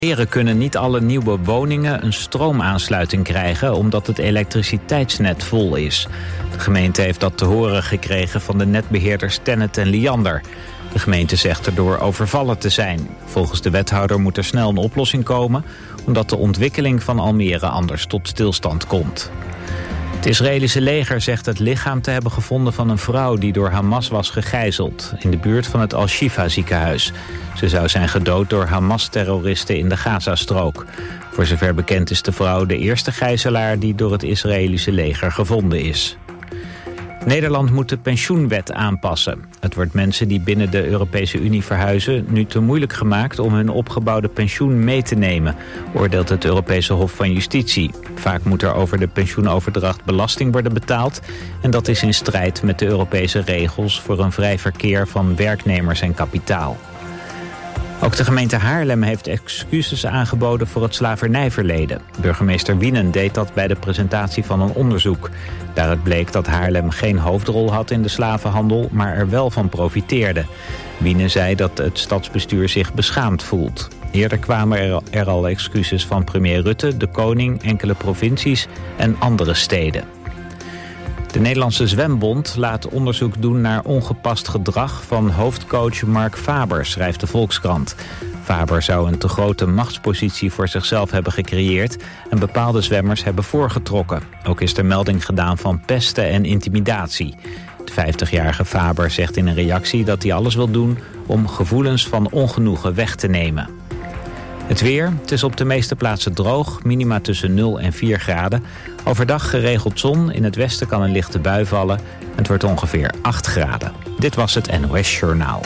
Heren kunnen niet alle nieuwe woningen een stroomaansluiting krijgen omdat het elektriciteitsnet vol is. De gemeente heeft dat te horen gekregen van de netbeheerders Tennet en Liander. De gemeente zegt erdoor overvallen te zijn. Volgens de wethouder moet er snel een oplossing komen, omdat de ontwikkeling van Almere anders tot stilstand komt. Het Israëlische leger zegt het lichaam te hebben gevonden van een vrouw die door Hamas was gegijzeld in de buurt van het Al-Shifa ziekenhuis. Ze zou zijn gedood door Hamas-terroristen in de Gazastrook. Voor zover bekend is de vrouw de eerste gijzelaar die door het Israëlische leger gevonden is. Nederland moet de pensioenwet aanpassen. Het wordt mensen die binnen de Europese Unie verhuizen nu te moeilijk gemaakt om hun opgebouwde pensioen mee te nemen, oordeelt het Europese Hof van Justitie. Vaak moet er over de pensioenoverdracht belasting worden betaald en dat is in strijd met de Europese regels voor een vrij verkeer van werknemers en kapitaal. Ook de gemeente Haarlem heeft excuses aangeboden voor het slavernijverleden. Burgemeester Wienen deed dat bij de presentatie van een onderzoek. Daaruit bleek dat Haarlem geen hoofdrol had in de slavenhandel, maar er wel van profiteerde. Wienen zei dat het stadsbestuur zich beschaamd voelt. Eerder kwamen er al excuses van premier Rutte, de koning, enkele provincies en andere steden. De Nederlandse Zwembond laat onderzoek doen naar ongepast gedrag van hoofdcoach Mark Faber, schrijft de Volkskrant. Faber zou een te grote machtspositie voor zichzelf hebben gecreëerd en bepaalde zwemmers hebben voorgetrokken. Ook is er melding gedaan van pesten en intimidatie. De 50-jarige Faber zegt in een reactie dat hij alles wil doen om gevoelens van ongenoegen weg te nemen. Het weer, het is op de meeste plaatsen droog, minima tussen 0 en 4 graden. Overdag geregeld zon, in het westen kan een lichte bui vallen. Het wordt ongeveer 8 graden. Dit was het NOS Journaal.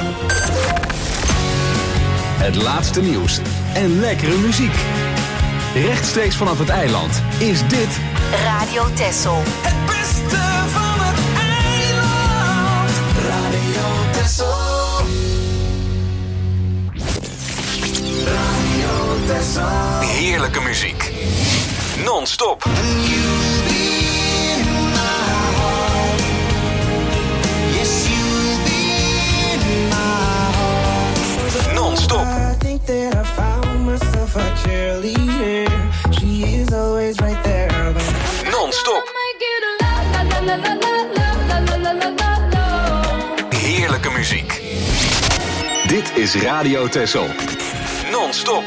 Het laatste nieuws en lekkere muziek. Rechtstreeks vanaf het eiland is dit Radio Texel. Het beste van het eiland. Radio Texel. heerlijke muziek. Non-stop. Non-stop. Non-stop. Heerlijke muziek. Dit is Radio Texel. Non-stop.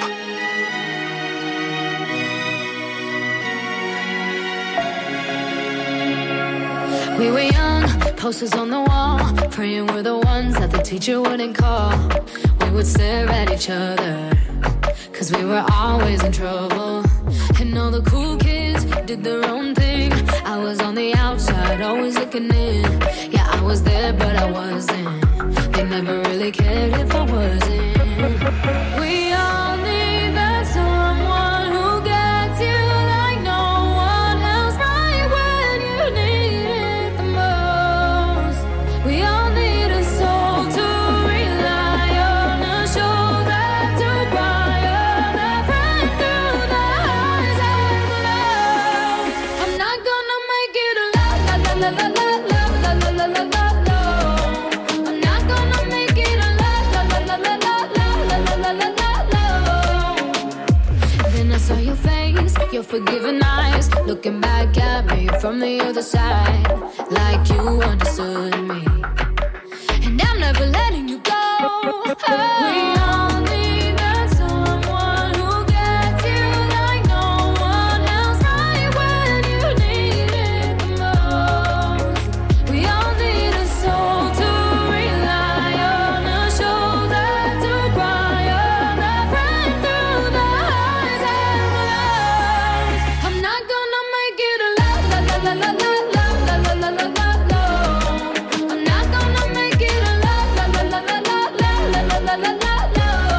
We were young, posters on the wall, praying we're the ones that the teacher wouldn't call. We would stare at each other, cause we were always in trouble. And all the cool kids did their own thing. I was on the outside, always looking in. Yeah, I was there, but I wasn't. They never really cared if I wasn't. We all need that someone who gets you like no one else, right when you need it the most. We all need a soul to rely on, a shoulder to cry on, a friend through the highs and the lows. I'm not gonna make it a la la la la la la la la la la la. I'm not gonna make it a la la la la la la la la la la. Then I saw your face, your forgiving eyes, looking back at me from the other side, like you understood me. And I'm never letting you go. We all need that someone who gets you like no one else, right when you need it the most. We all need a soul to rely on, a shoulder to cry on, a friend through the highs and the lows. I'm not gonna make it a la la la la la la la la la la la la. I'm not gonna make it a la la la la la la la la la la la.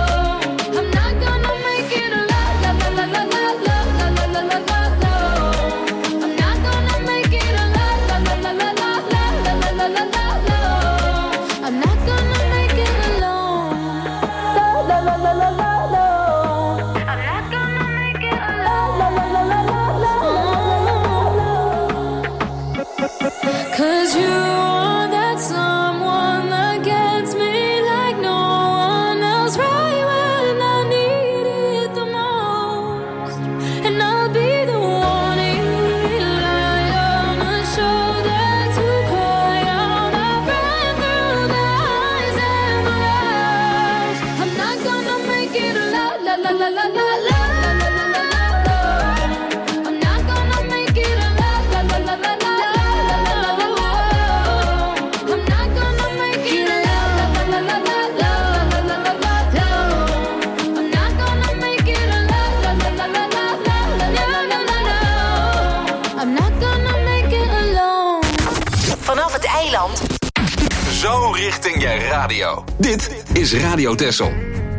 Zo richting je radio. Dit is Radio Texel.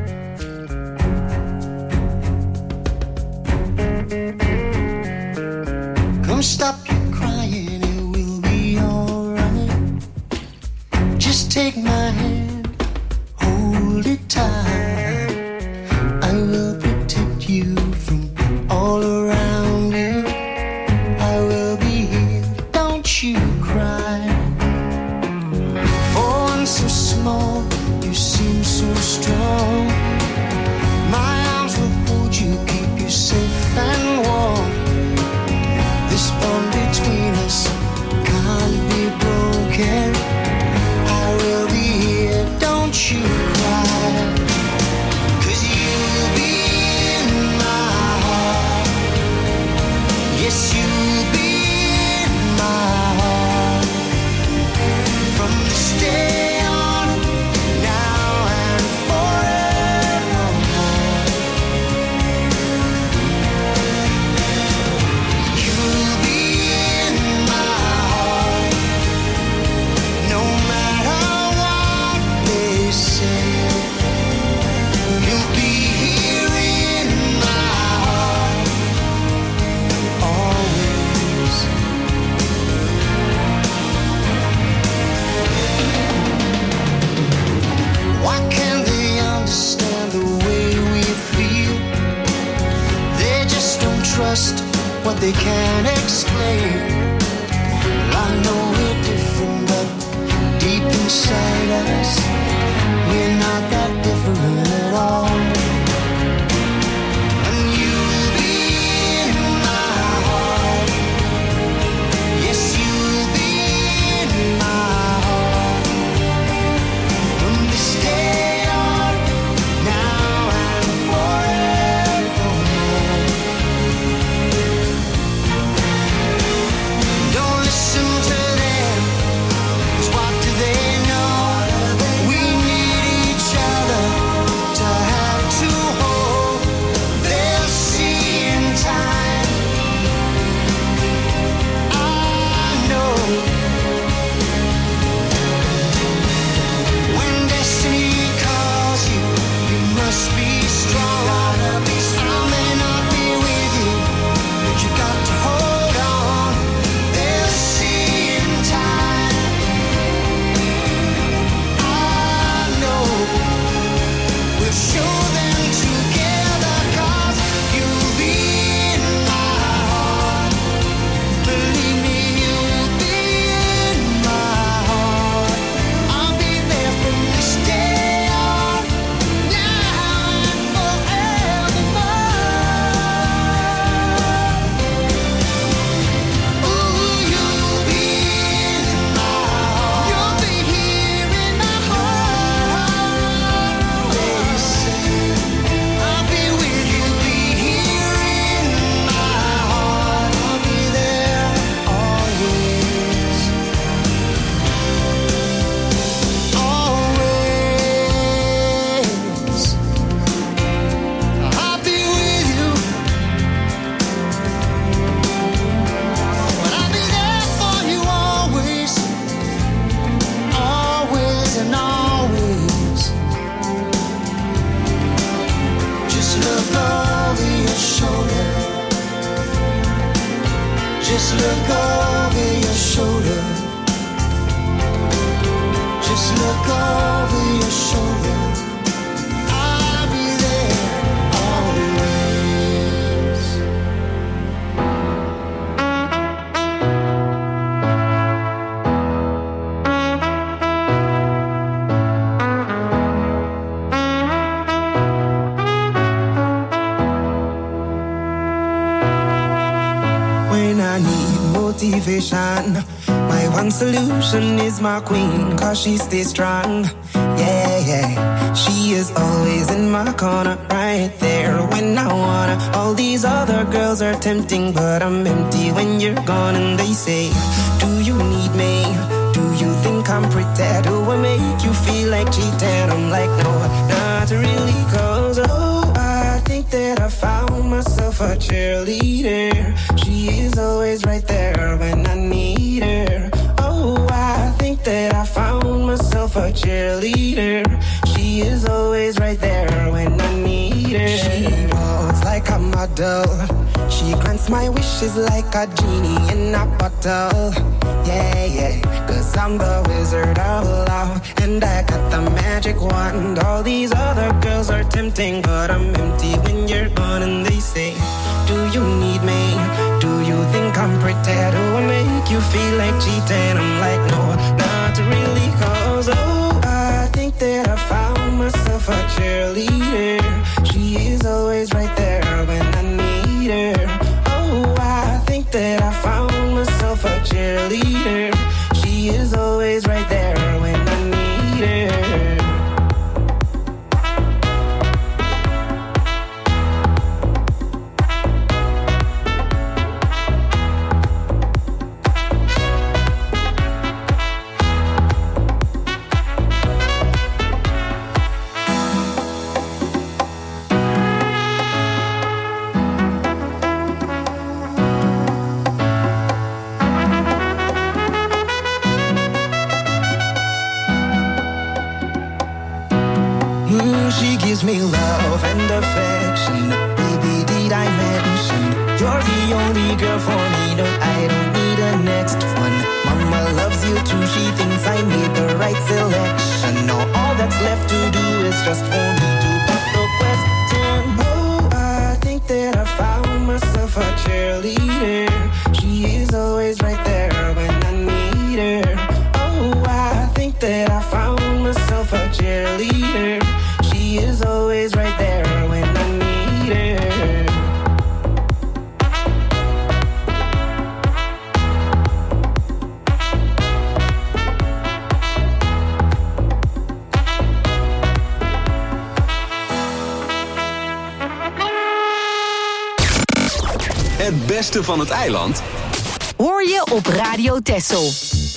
Come stop your crying, it will be alright. Just take my hand, hold it tight. I will protect you from all around you. I will be here, don't you cry. So small, you seem so strong. My arms will hold you, keep you safe and warm. This bond between us can't be broken. I will be here, don't you cry. 'Cause you'll be in my heart. Yes, you'll be in my heart. From this day what they can't explain. Well, I know we're different, but deep inside us, we're not that different at all. And you'll be in my heart. Yes, you'll be in my heart. From this day on, now and forevermore. Just look over your shoulder. Just look over your shoulder. I'll be there always. When I need motivation, my one solution is my queen, 'cause she stays strong. Yeah, yeah. She is always in my corner, right there when I wanna. All these other girls are tempting, but I'm empty when you're gone. And they say, do you need me? Do you think I'm pretty? Do I make you feel like cheating? I'm like, no, not really, cause oh, I think that I found myself a cheerleader. She is always right there when I need her. Oh, I think that I found myself a cheerleader. She is always right there when I need her. She walks like a model. She grants my wishes like a genie in a bottle. Yeah, yeah, cause I'm the wizard of love, and I got the magic wand. All these other girls are tempting, but I'm empty when you're gone. And they say, do you need me? Do you think I'm pretty? Do I make you feel like cheating? I'm like, no, not really, cause oh, I think that I found myself a cheerleader. She is always right there when I need her. Oh, I think that I found myself a cheerleader. She is always right there when I need her. She gives me love and affection. Baby, did I mention you're the only girl for me? No, I don't need a next one. Mama loves you too. She thinks I made the right selection. Now all that's left to do is just for me to put the question. Oh, I think that I found myself a cheerleader. She is always right there when I need her. Oh, I think that I found myself a cheerleader. She is always right there when I need her. Het beste van het eiland hoor je op Radio Texel.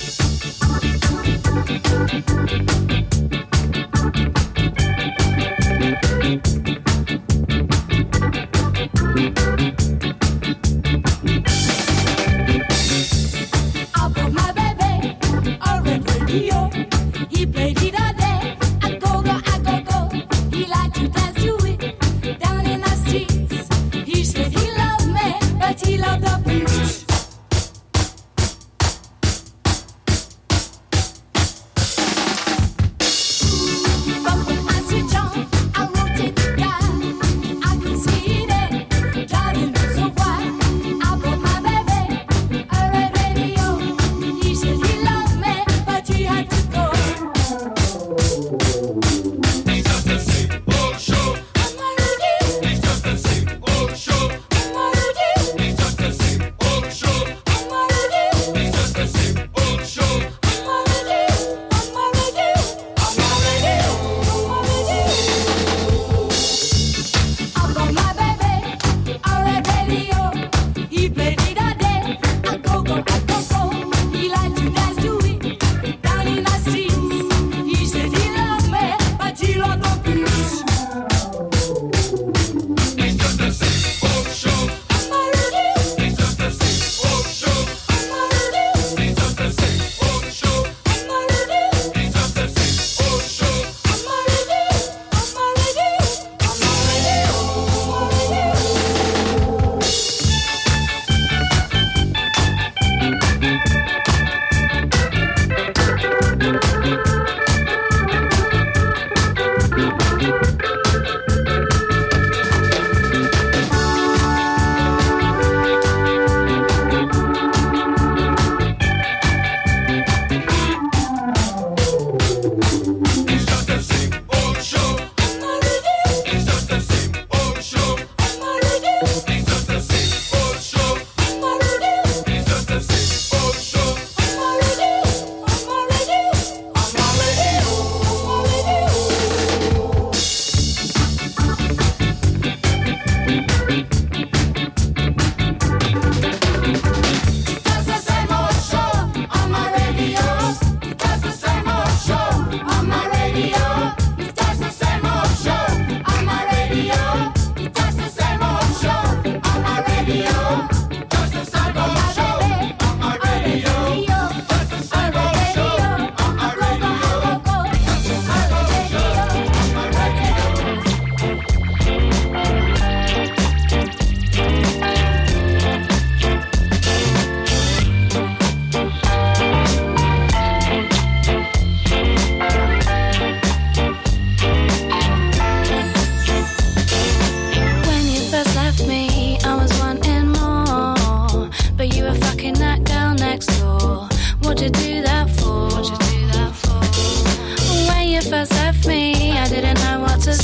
He played it all day. I go go. He liked to dance to it down in the streets. He said he loved me, but he loved the blues. Just a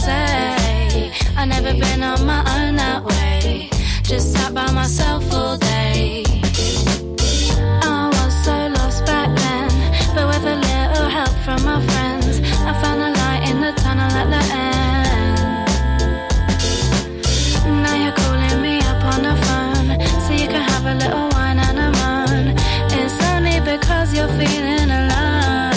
say. I never been on my own that way. Just sat by myself all day. I was so lost back then, but with a little help from my friends, I found a light in the tunnel at the end. Now you're calling me up on the phone, so you can have a little wine and a moan. It's only because you're feeling alone.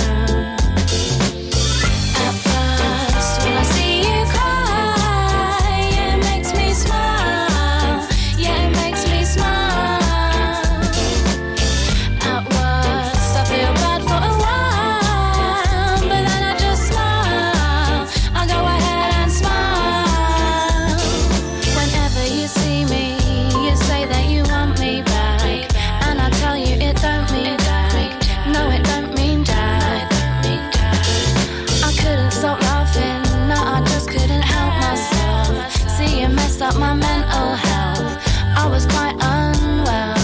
At first, when I see you cry, it makes me smile. Yeah, it makes me smile. At worst, I feel bad for a while, but then I just smile. I go ahead and smile. Whenever you see me, you say that you want me back, and I tell you it don't mean back. No, it don't mean jack. I couldn't stop laughing, no, I just couldn't help myself. See, you messed up my mental health. I was quite unwell.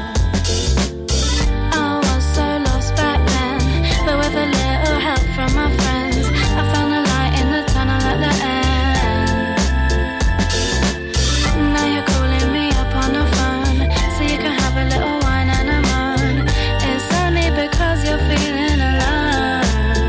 I was so lost back then, but with a little help from my friends, I found a light in the tunnel at the end. Now you're calling me up on the phone, so you can have a little wine and a moan. It's only because you're feeling alone.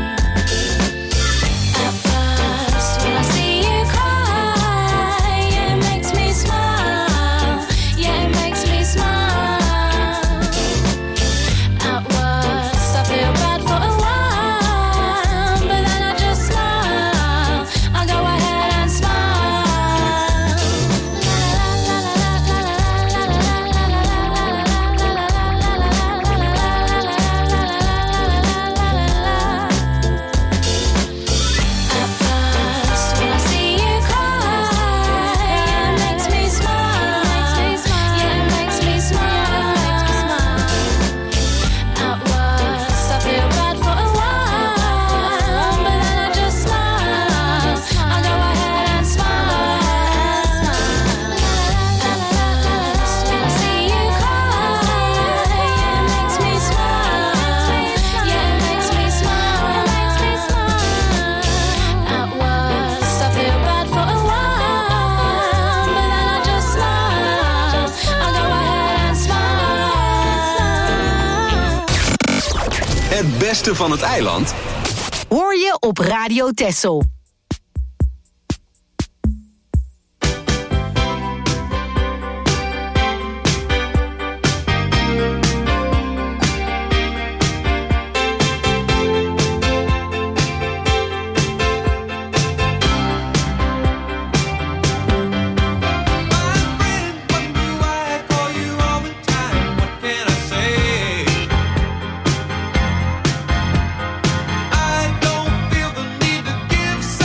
At first, when I see you cry, it makes me smile. Yeah, it makes me smile. At worst, I feel bad for a while, but then I just smile. I go ahead and smile. At first, when I see you cry, it makes me smile. Yeah, it makes me smile. At worst, I feel bad for a while, but then I just smile. I go ahead and smile. At first, when I see you cry, it makes me smile. Yeah, it makes me smile. At worst, I feel bad for a while, but then I just smile. I go ahead and smile. Het beste van het eiland Hoor je op Radio Texel. I don't feel the need to give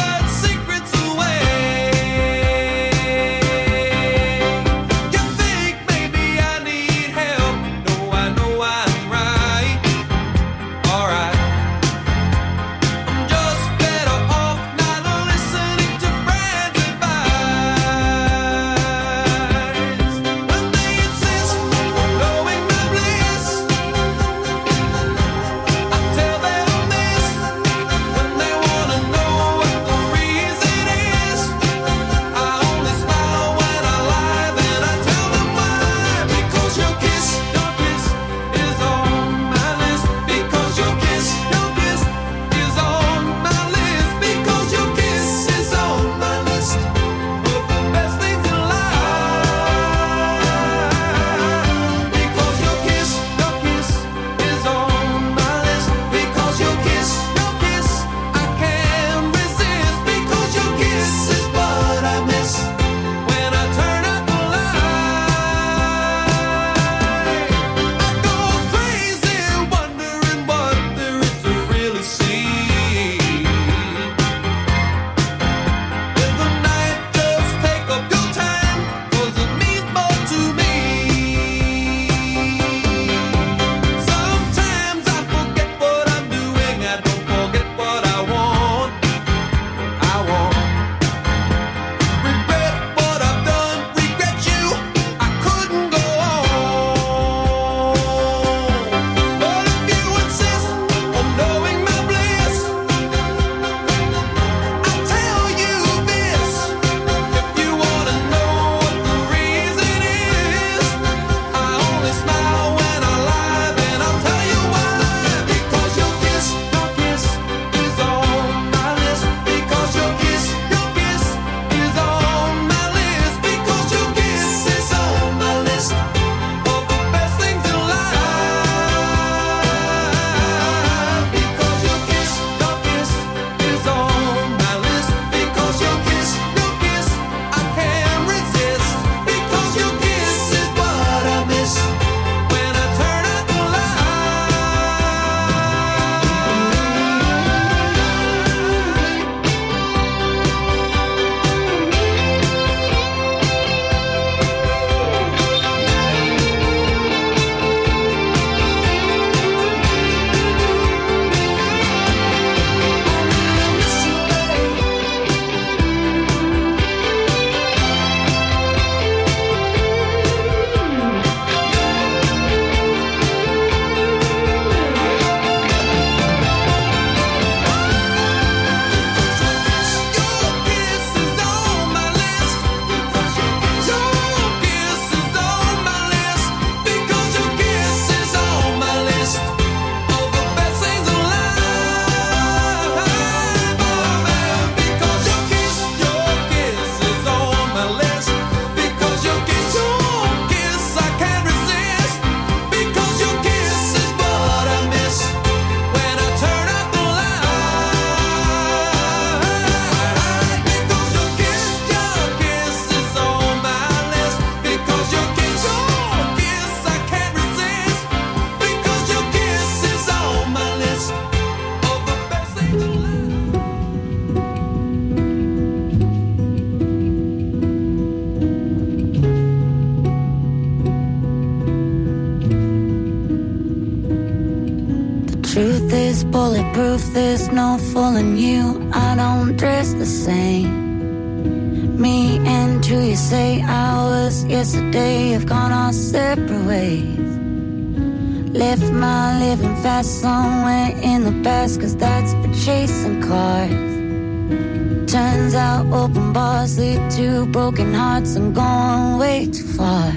is bulletproof, there's no fooling you. I don't dress the same. Me and who you say I was yesterday have gone our separate ways. Left my living fast somewhere in the past, 'cause that's for chasing cars. Turns out open bars lead to broken hearts. I'm going way too far.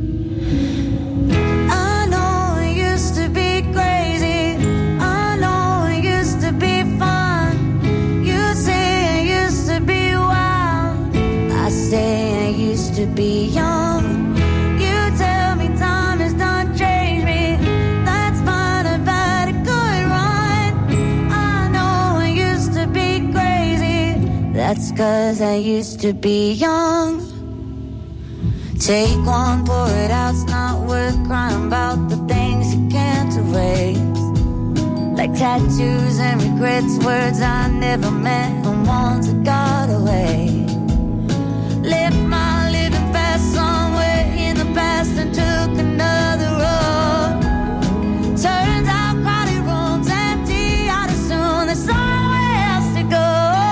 I know it used to be crazy. I know it used to be fun. You say it used to be wild. I say I used to be young. You tell me time has done changed me. That's fine, I've had a good run. I know I used to be crazy. That's 'cause I used to be young. Take one, pour it out, it's not worth crying about the things you can't erase. Like tattoos and regrets, words I never meant, and ones that got away. Left my living fast somewhere in the past and took another road. Turns out crowded rooms empty out as soon. There's somewhere else to go.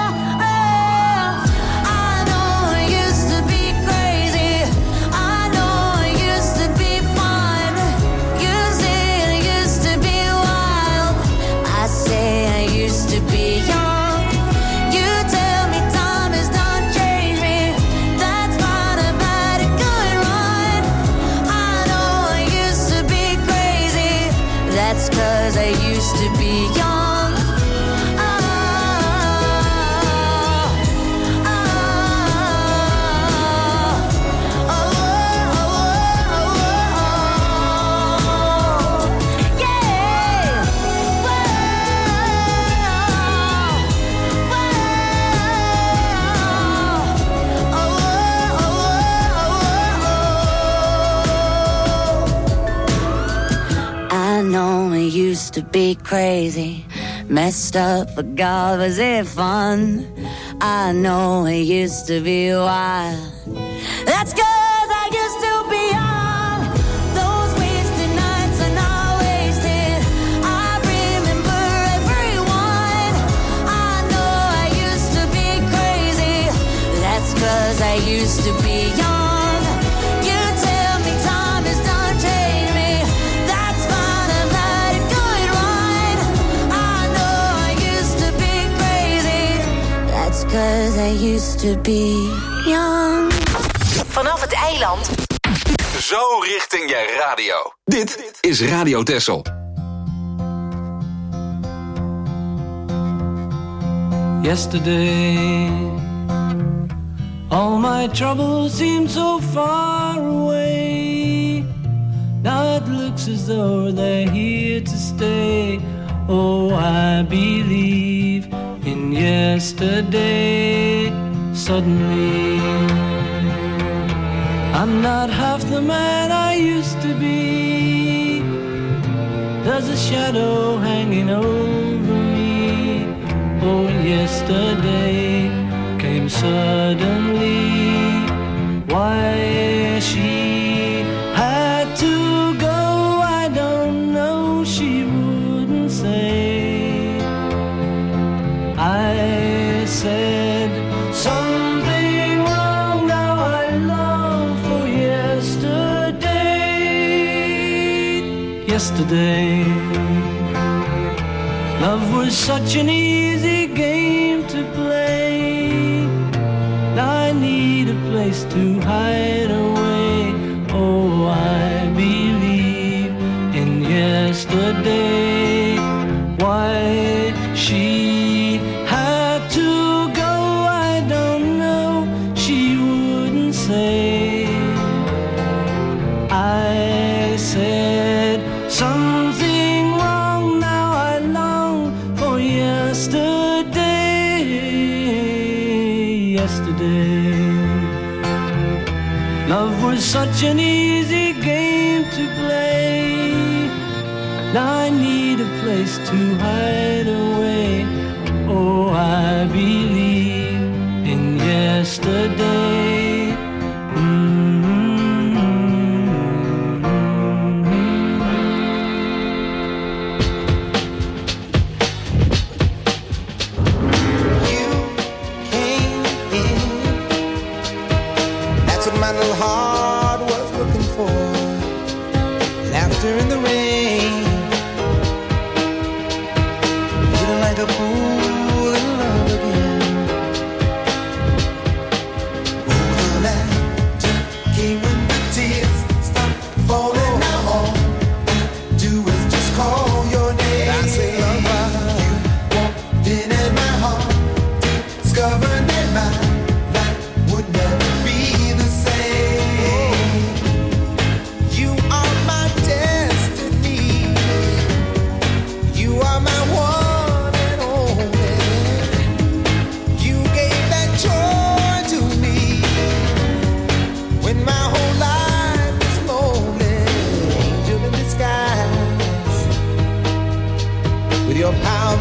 Used to be crazy, messed up, but God, was it fun? I know it used to be wild. That's 'cause I used to be young. Those wasted nights are not wasted. I remember everyone. I know I used to be crazy. That's 'cause I used to be young. Cause I used to be young. Vanaf het eiland. Zo richting je radio. Dit is Radio Texel. Yesterday, all my troubles seemed so far away. Now it looks as though they're here to stay. Oh, I believe in yesterday. Suddenly, I'm not half the man I used to be. There's a shadow hanging over me. Oh, yesterday came suddenly. Why she had to go, I don't know, she wouldn't say. I said something wrong, now I long for yesterday. Yesterday, love was such an easy game to play. Now I need a place to hide away. Oh, I believe in yesterday. Why she had to go, I don't know, she wouldn't say. I said something wrong, now I long for yesterday. Yesterday, love was such an easy game to play. Now I need a place to hide away. Oh, I believe in yesterday.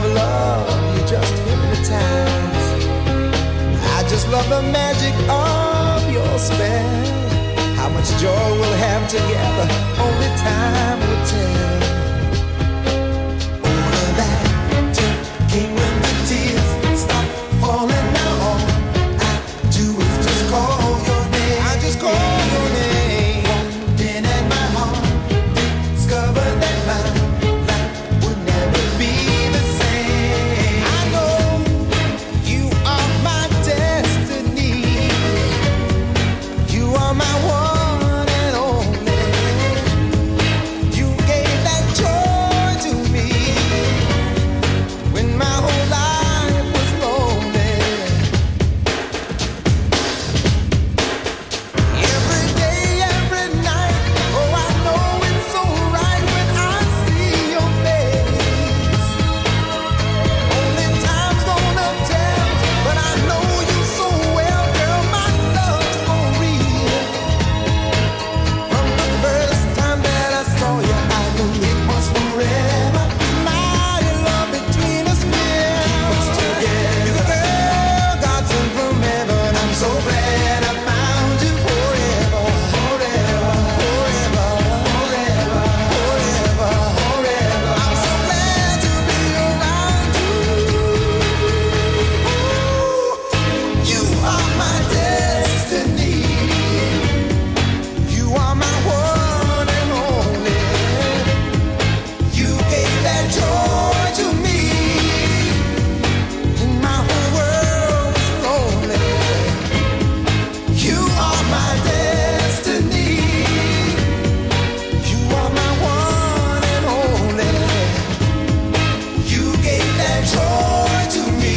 love, you just hypnotize. I just love the magic of your spell. How much joy we'll have together, only time will tell. All of that came when the tears stop falling now. All I do is just call your name. I just call your name. Then at my heart, discover that my life would never be the same. I know you are my destiny. You are my one and only. You gave that joy to me when my whole life was lonely. Every day, every night, oh I know it's so right when I see your face. Only time's gonna tell, but I know you so well, girl, my love's for real. From the first time that I saw you, I knew it was forever. Mighty love between us will keep us together. You're the girl God sent from heaven. I'm so glad I found you forever, forever, forever, forever, forever, forever. I'm so glad to be around you. You are my destiny. You are my one and only. You gave that joy to me when my whole world was lonely. You are my destiny. You are my one and only. You gave that joy to me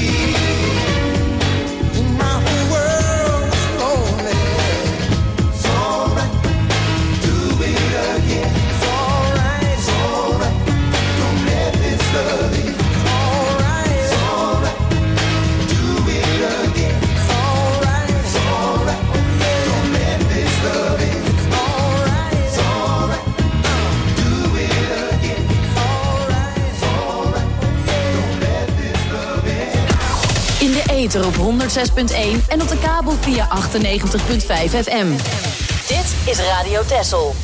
when my whole world was lonely. It's alright, do it again. It's alright, it's alright. Don't let this love in. It's alright, it's alright. Do it again. It's alright, it's alright. Don't let this love in. It's alright, it's alright. Do it again. It's alright, it's alright. Don't let this love in. In de ether op 106.1 en op de kabel via 98.5 FM. Dit is Radio Texel.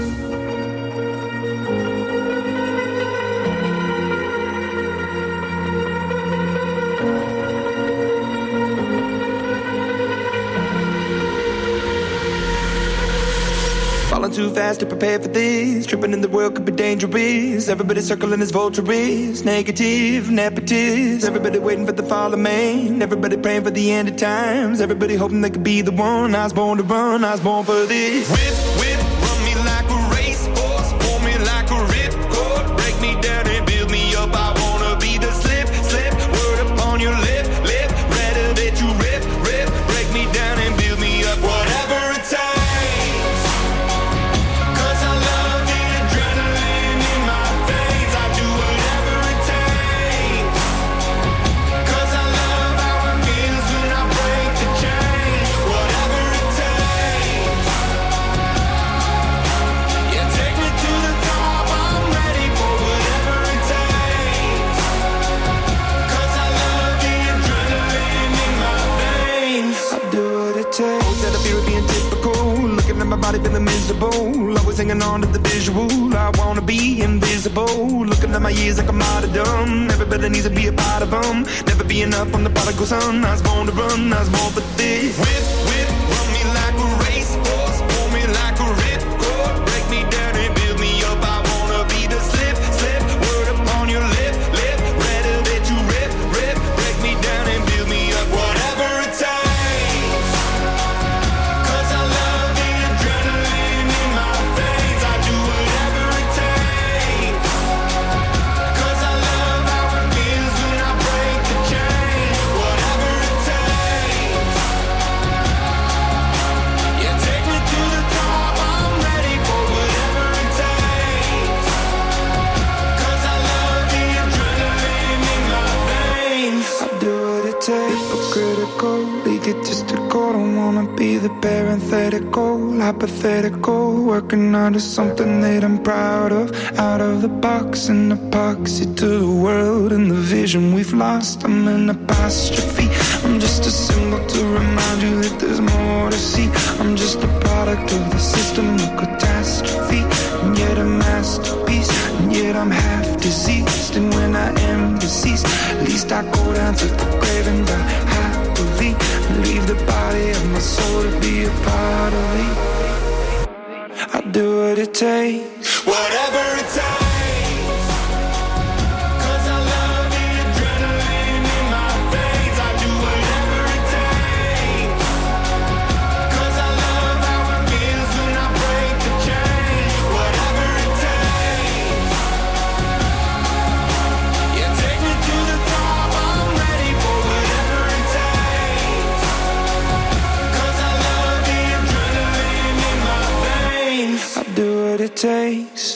Falling too fast to prepare for this. Tripping in the world could be dangerous. Everybody circling as vultures. Negative, nepotist. Everybody waiting for the fall of man. Everybody praying for the end of times. Everybody hoping they could be the one. I was born to run, I was born for this. Whip, whip, run me like a racehorse, pull me like a ripcord, break me down and build me up. I wanna be the slip, slip, word upon your lip, lip, rather that you rip, rip, break me down and build me up. Whatever it takes, 'cause I love the adrenaline in my veins. I do whatever it takes, 'cause I love how it feels when I break the chain. Whatever it takes, yeah, take me to the top. I'm ready for whatever it takes, 'cause I love the adrenaline in my veins. I do what it takes. Always had a fear of being typical. Looking at my body feeling miserable. Always hanging on to the visual. I wanna be invisible. Looking at my years like I'm out of dumb. Everybody needs to be a part of them. Never be enough from the prodigal son. I was born to run, I was born for this. Whip, whip, run me like a racehorse, pull me like a ripcord, break me down and build me up. I wanna be the slip, slip, word upon your lip, lip, rather that you rip, rip, break me down and build me up. Whatever it takes, 'cause I love the adrenaline in my veins. I do whatever it takes, 'cause I love how it feels when I break the chain. Whatever it takes, critical, hypothetical, working onto something that I'm proud of. Out of the box, an epoxy to the world and the vision we've lost. I'm an apostrophe, I'm just a symbol to remind you that there's more to see. I'm just a product of the system of catastrophe, and yet a masterpiece, and yet I'm half diseased. And when I am deceased, at least I go down to the grave and die happily, and leave the body of my soul to be a part of me. I'll do what it takes, whatever it takes. It takes.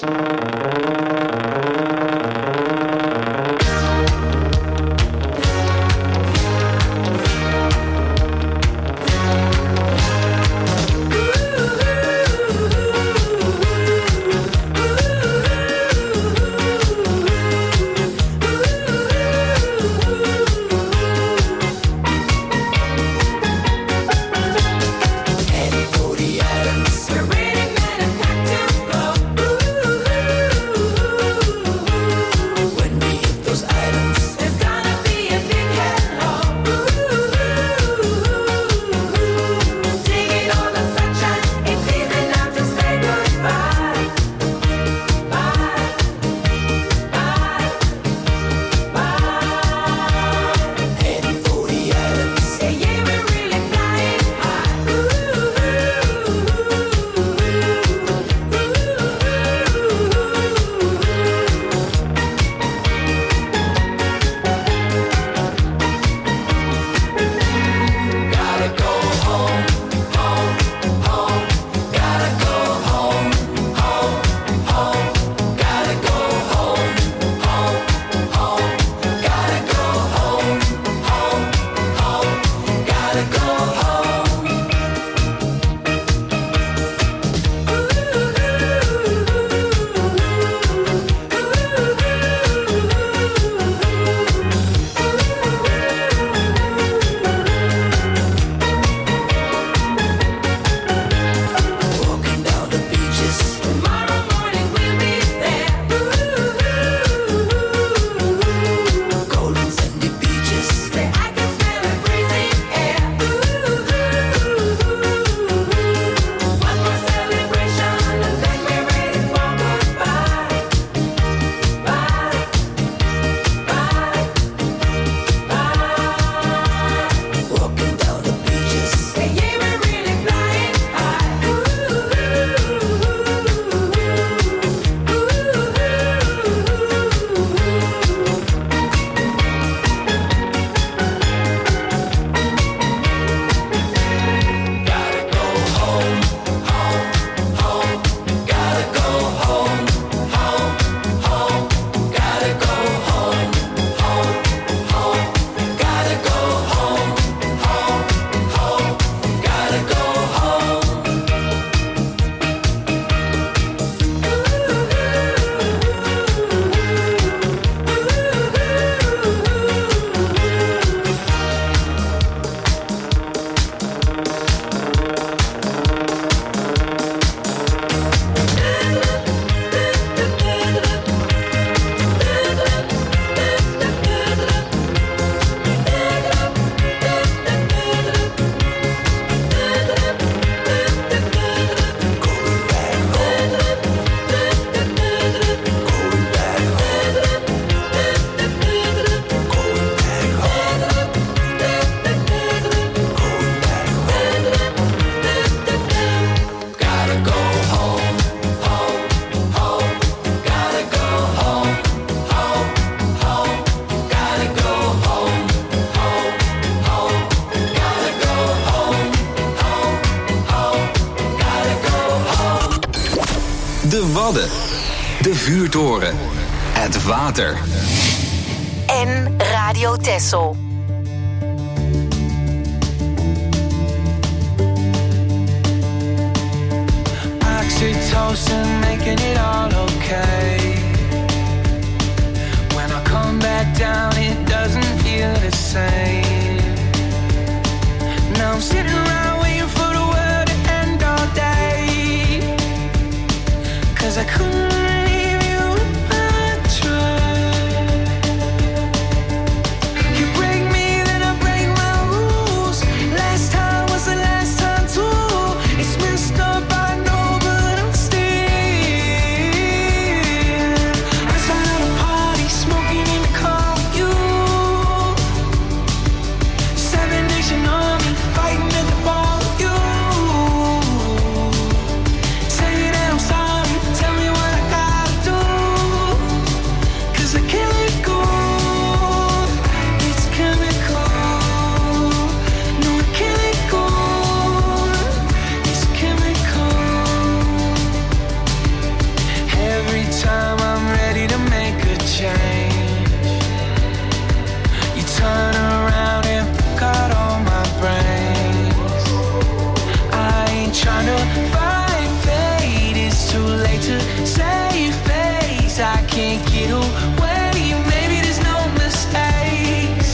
De Wadden. De Vuurtoren. Het water. En Radio Texel. toast and making it all okay. When I come back down, it doesn't feel the same. Now I'm sitting around waiting for the world to end all day. 'Cause I couldn't leave you if I tried. You break me, then I break my rules. Last time was the last time too. It's messed up, I know, but I'm still outside of a party, smoking in the car with you. 7 Nation Army fighting at the bar with you. Say that I'm sorry, tell me what I gotta do. 'Cause I can't let go. It's chemical. No, I can't let go. It's chemical. Every time I'm ready to make a change, you turn around and pick out all my brains. I ain't trying to fight fate, it's too late to save face. I can't get away, maybe there's no mistakes.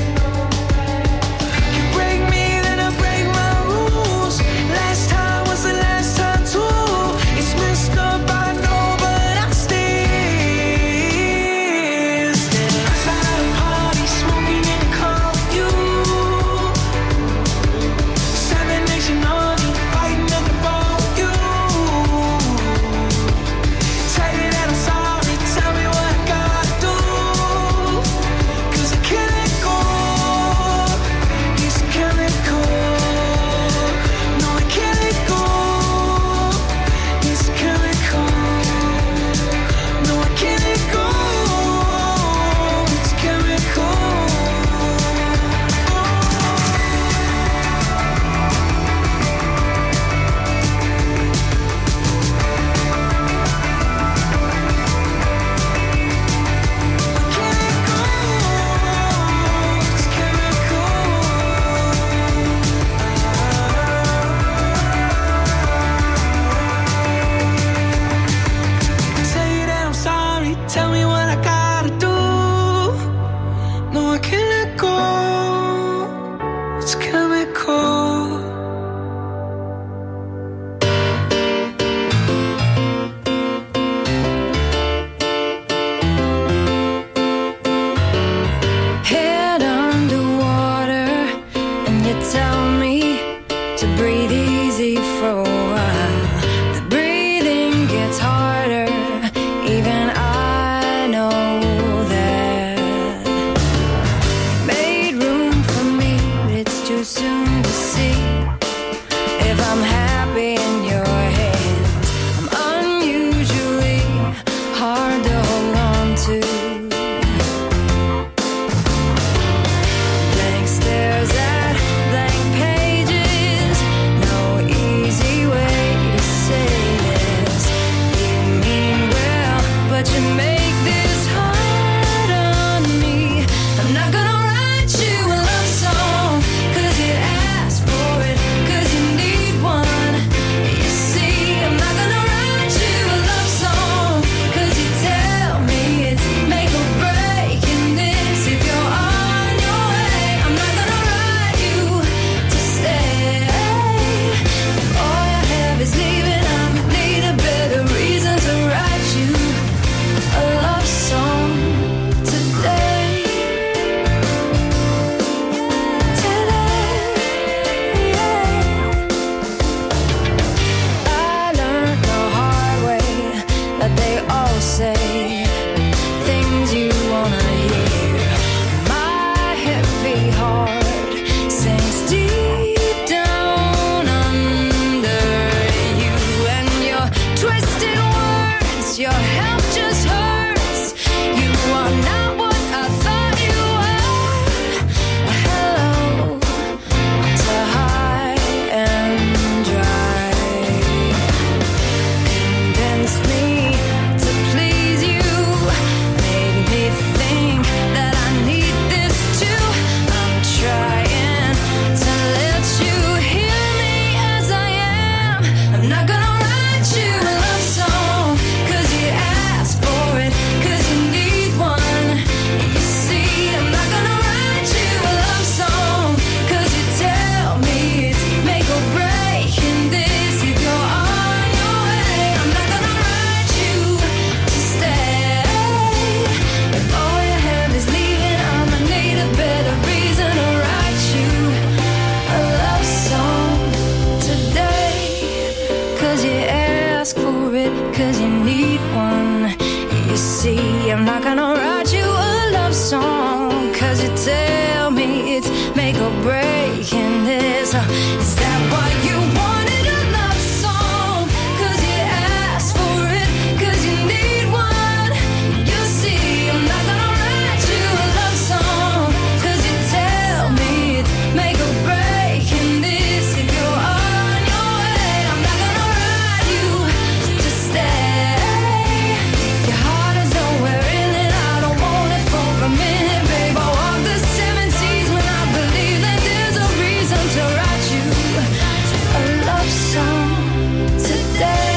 You break me, then I break my rules. Last time was the last time too. It's messed up, I know, but I'm still outside of a party, smoking in the car with you. 7 Nation Army fighting at the bar with you. Tell you that I'm sorry, tell me what I gotta for it, cause you need one. You see, I'm not gonna write you a love song, cause you tell me it's make or break. And is that what you wanted, a love song? Cause you asked for it, cause you need one. You see, I'm not gonna write you a love song, cause you tell me it's make or break. And this, if you're on your way, I'm not gonna write you to stay. Your heart is nowhere in it, I don't want it for a minute, babe. I walk the 7 seas when I believe that there's a reason to write you a love song today.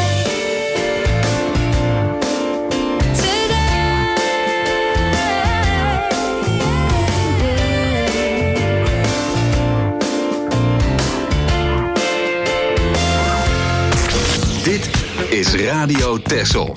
Dit is Radio Texel.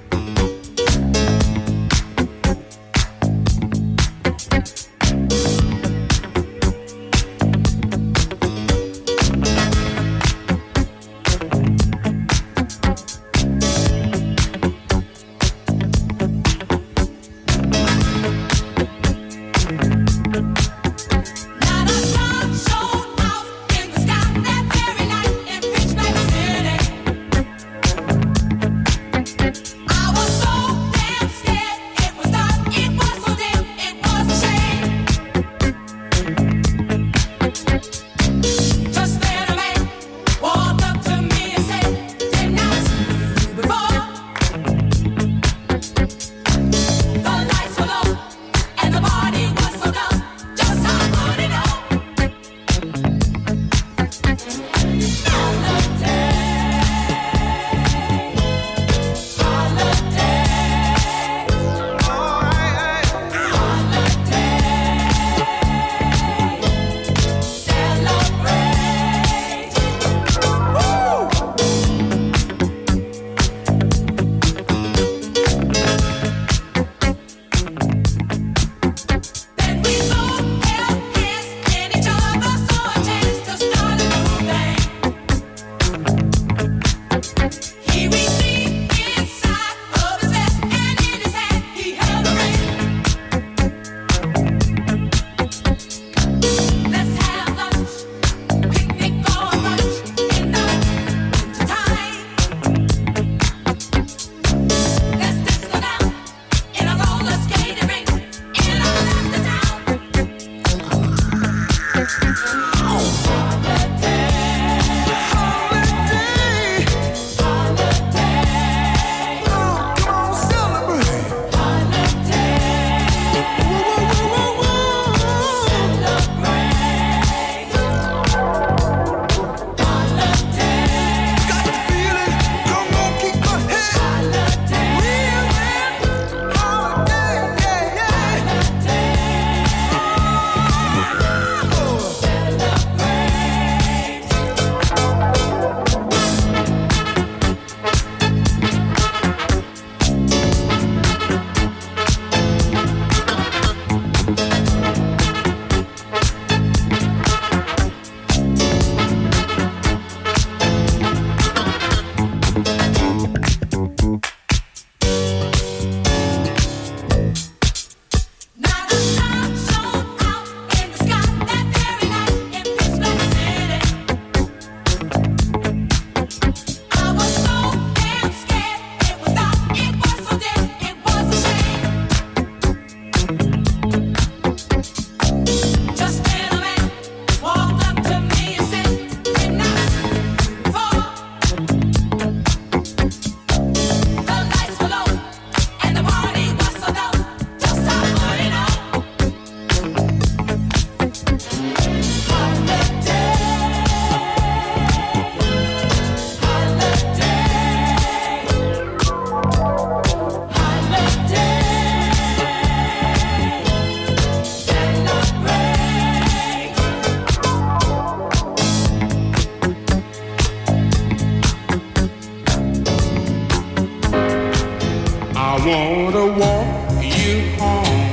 wanna walk you home.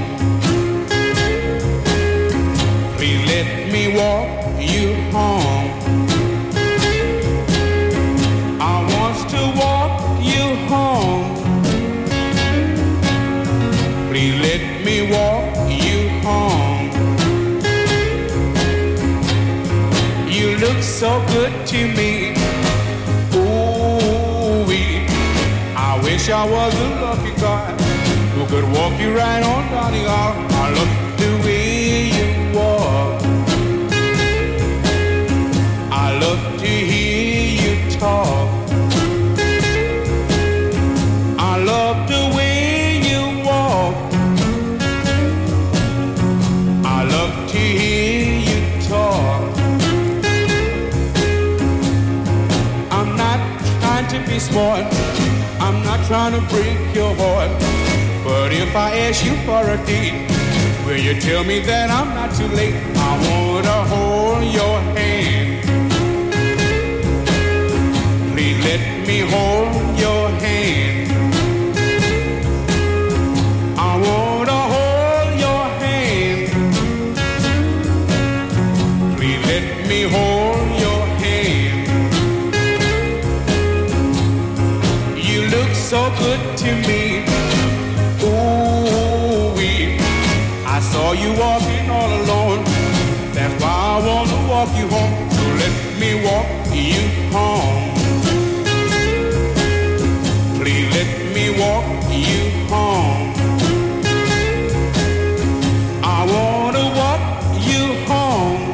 Please let me walk you home. I want to walk to me. Ooh-wee, I wish I was a lucky guy who could walk you right on down the aisle. I love the way you walk. I love to hear you talk. I love the way you walk. I love to hear you talk. I'm not trying to be smart. I'm not trying to break your heart. But if I ask you for a date, will you tell me that I'm not too late? I want to hold your hand. Please let me hold your hand. I want to hold your hand. Please let me hold your hand. You look so good to me. Ooh-wee, I saw you walking all alone. That's why I want to walk you home. So let me walk you home. Please let me walk you home. I want to walk you home.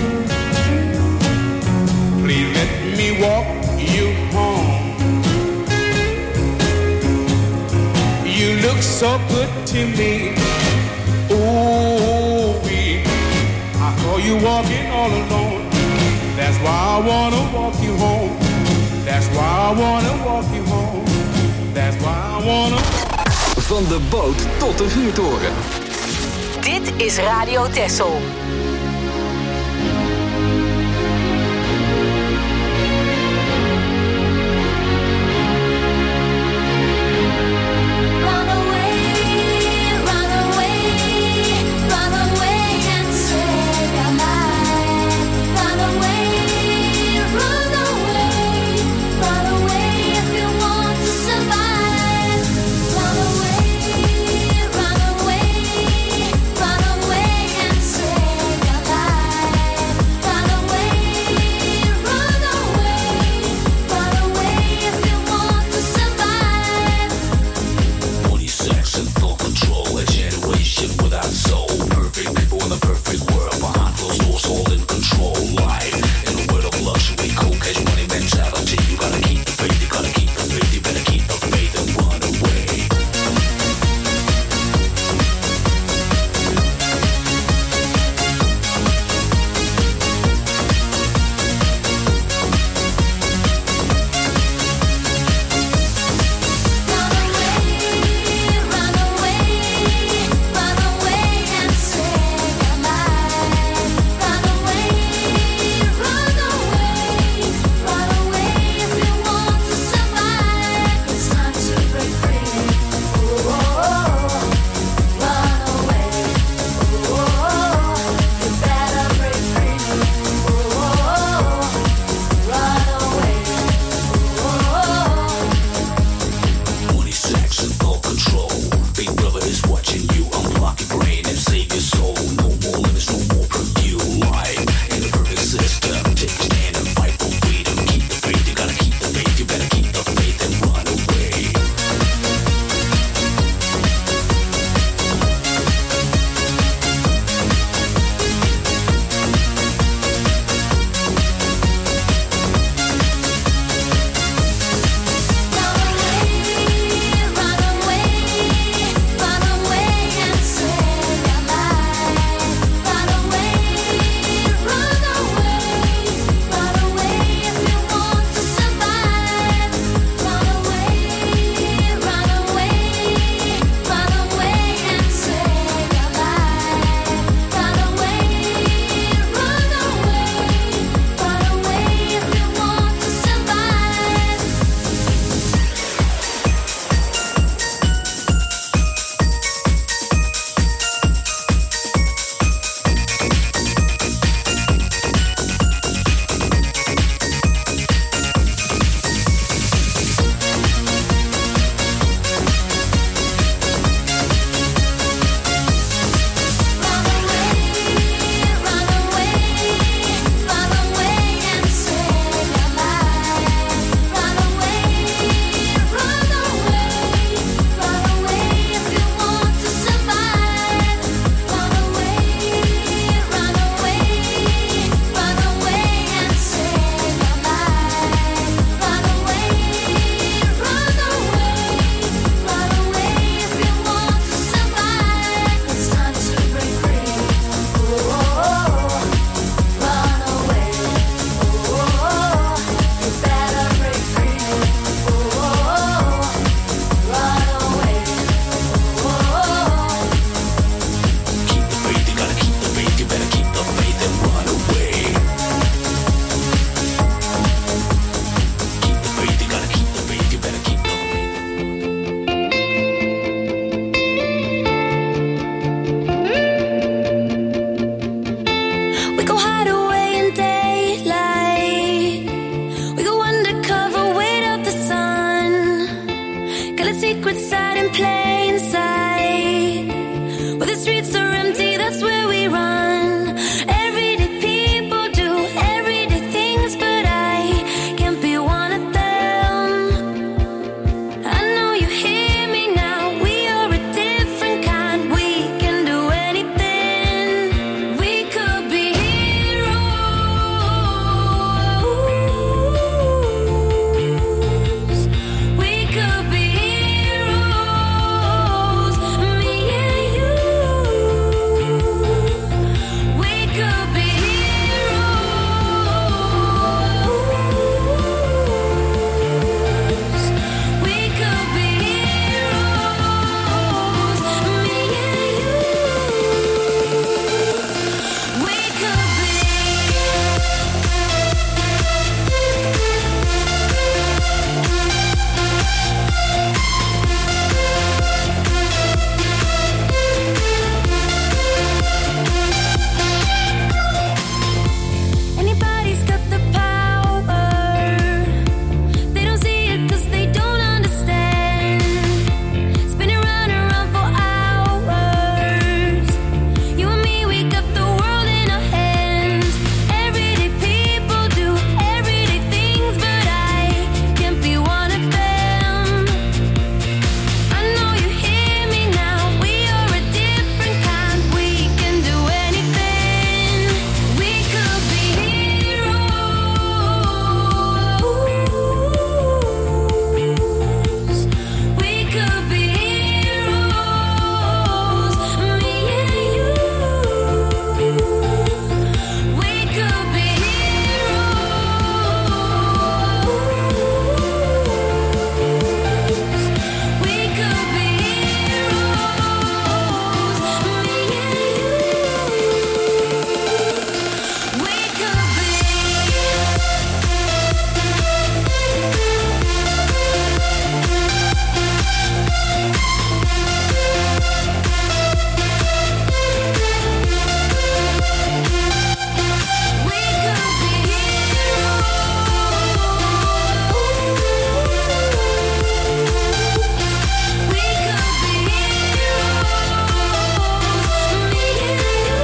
Please let me walk you home. You look so good to me. Ooh-wee, I saw you walking all alone. That's why I want to walk you home. That's why I want to walk you home. That's why I want to... Van de boot tot de vuurtoren. Dit is Radio Texel. Run away and say secret side in plain sight. Where the streets are empty, that's where we run. Everyday people do everyday things, but I can't be one of them. I know you hear me now. We are a different kind. We can do anything. We could be heroes. We could be heroes. Me and you. We could be heroes. We could be heroes. Me and you. We could be. Anybody's got the power. They don't see it 'cause they don't understand. Spinning round and round for hours. You and me, we got the world in our hands. Everyday people do everyday things, but I can't be one of them. I know you hear me now. We are a different kind. We can do anything. We could be heroes. We could be heroes. Me and you. We could be heroes. We could be heroes. Me and you. We could be. We could be heroes. We could be heroes. Me and you.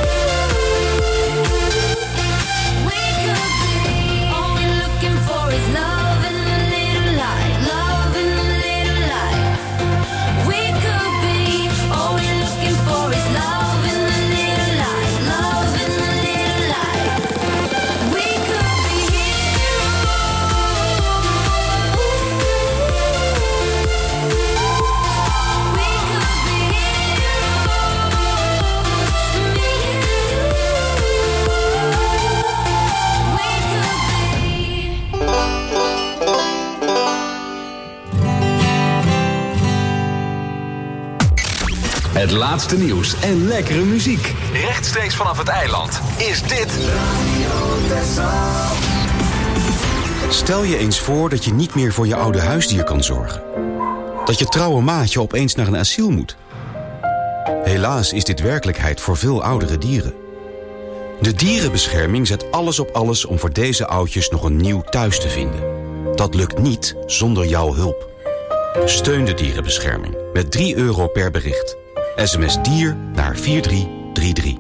We could be. All we're looking for is love and a little light. Love and a little light. We could be. All we're looking for is love and a little light. Love and a little light. We could be heroes. We could be heroes. Me and you. We could be. Het laatste nieuws en lekkere muziek. Rechtstreeks vanaf het eiland is dit Stel je eens voor dat je niet meer voor je oude huisdier kan zorgen. Dat je trouwe maatje opeens naar een asiel moet. Helaas is dit werkelijkheid voor veel oudere dieren. De dierenbescherming zet alles op alles om voor deze oudjes nog een nieuw thuis te vinden. Dat lukt niet zonder jouw hulp. Steun de dierenbescherming met €3 per bericht. SMS dier naar 4333.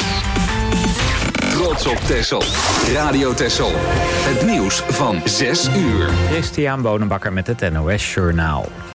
Trots op Texel. Radio Texel. Het nieuws van 6 uur. Christian Bonenbakker met het NOS Journaal.